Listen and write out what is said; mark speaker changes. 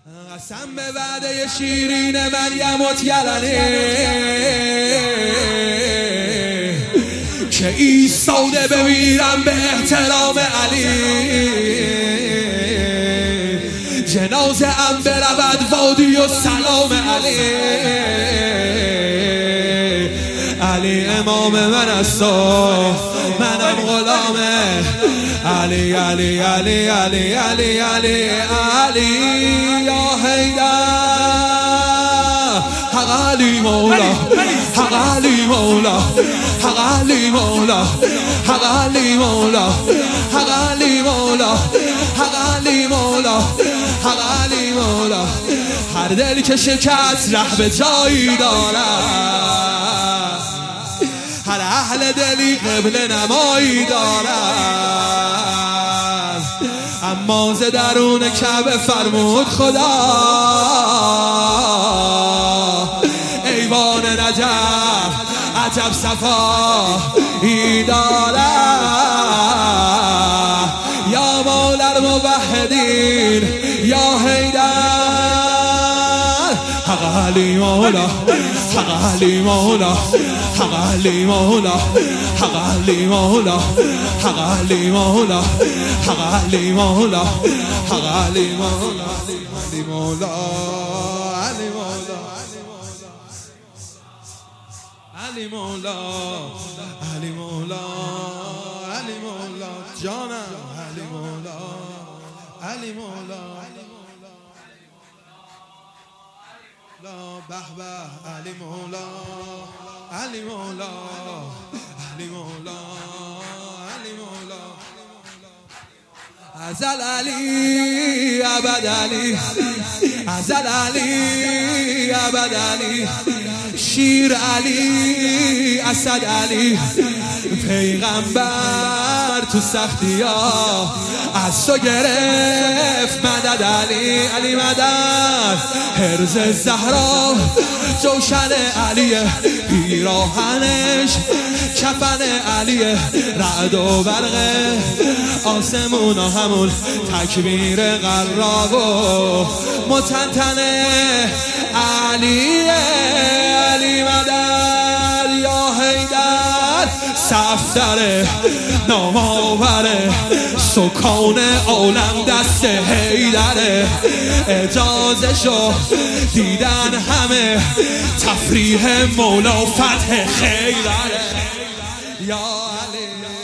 Speaker 1: قسم به وعده شیرین مریم و تیلنه که ایستاده بمیرم به احترام علی. جنازه ام برود وادی و سلام علی. علی امام من است و منم غلامه. علی علی علی علی علی علی علی یا حیدر. حق علی مولا، حق علی مولا، حق علی مولا، حق علی مولا، حق علی مولا، حق علی مولا، حق علی مولا. هر دل که شکست ره به جایی دارد، هر اهل دلی قبله نمایی دارد. اما ز درون کعبه فرمود خدا ایوان نجف عجب صفایی دارد. یا مولا الموحدین یا حیدر. حق علی مولا، حق علی مولا، حق علی مولا، حق علی مولا، حق علی مولا، حق علی مولا، حق علی مولا، علی مولا، علی مولا، علی مولا، علی مولا، علی مولا جانم. علی مولا، علی مولا، به به علی مولا، علی مولا، علی مولا، علی مولا. ازل علی ابد علی، ازل علی ابد علی. شیر علی اسد علی. پیغمبر تو سختی ها از تو گرفت مدد علی. علی مدد. حرز زهرا جوشن علیه، پیراهنش کفن علیه. رعد و برق آسمون و همون تکبیر قراق و متنتنه علیه. علی مدد یا حیدر. صفدر نامآوره سکان عالم دست حیدره. اجازه شو دیدن همه تفریح مولا فتح خیره. یا علی